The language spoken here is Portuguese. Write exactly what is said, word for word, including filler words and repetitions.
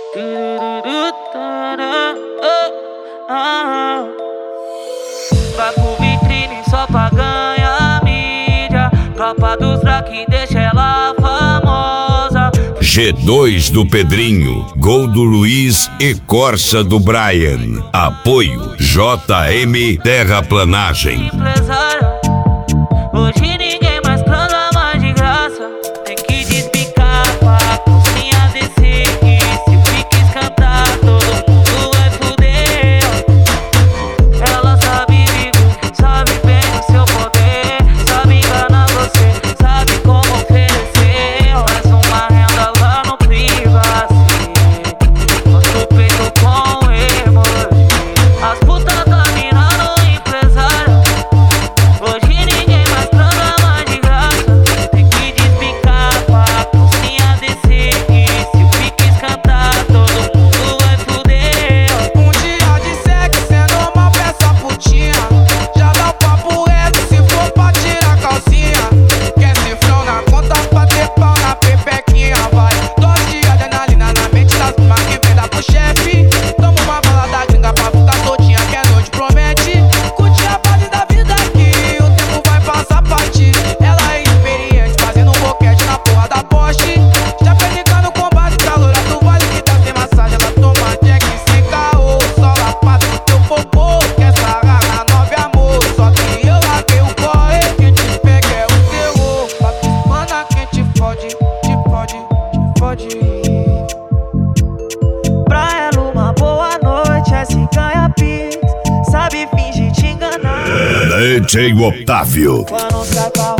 Vai pro vitrine só pra ganhar mídia. Tropa dos Draque deixa ela famosa. G dois do Pedrinho, Gol do Luiz e Corsa do Brian. Apoio J M Terraplanagem. Empresária, hoje ninguém mais transa mais de graça. Tem que despicar pra cozinha descer. E se fica escantar, todo mundo vai fuder. Ela sabe viver, sabe bem o seu poder. Sabe enganar você, sabe como oferecer. Faz uma renda lá no privacê. Mostra o peito com emoji. As putas tá virando empresária. Hoje ninguém mais transa mais de graça. Tem que despicar pra cozinha descer. E se fica escantar, todo mundo vai fuder. Um dia de sexo sendo uma peça putinha. Já dá o papo reto se for pra tirar calcinha. Quer cifrão na conta pra ter pau na pepequinha. Vai, dose de adrenalina na mente das mimas que venda pro chefe. Toma uma bala da gringa pra ficar soltinha que a noite promete. Curte a base da vida que o tempo vai passar pra ti. Ela é experiente fazendo um boquete na porra da Porsche. Já penicando com base pra loura do vale que dá sem massagem. Ela toma jack sem caô, só lapada no teu popô. Quer sarrar na nove amor, só que eu larguei o corre. Quem te pega é o terror. Mana quem te fode, te fode, te fode. Pra ela uma boa noite é se ganha pix. Sabe fingir te enganar. D J Otávio. Quando saca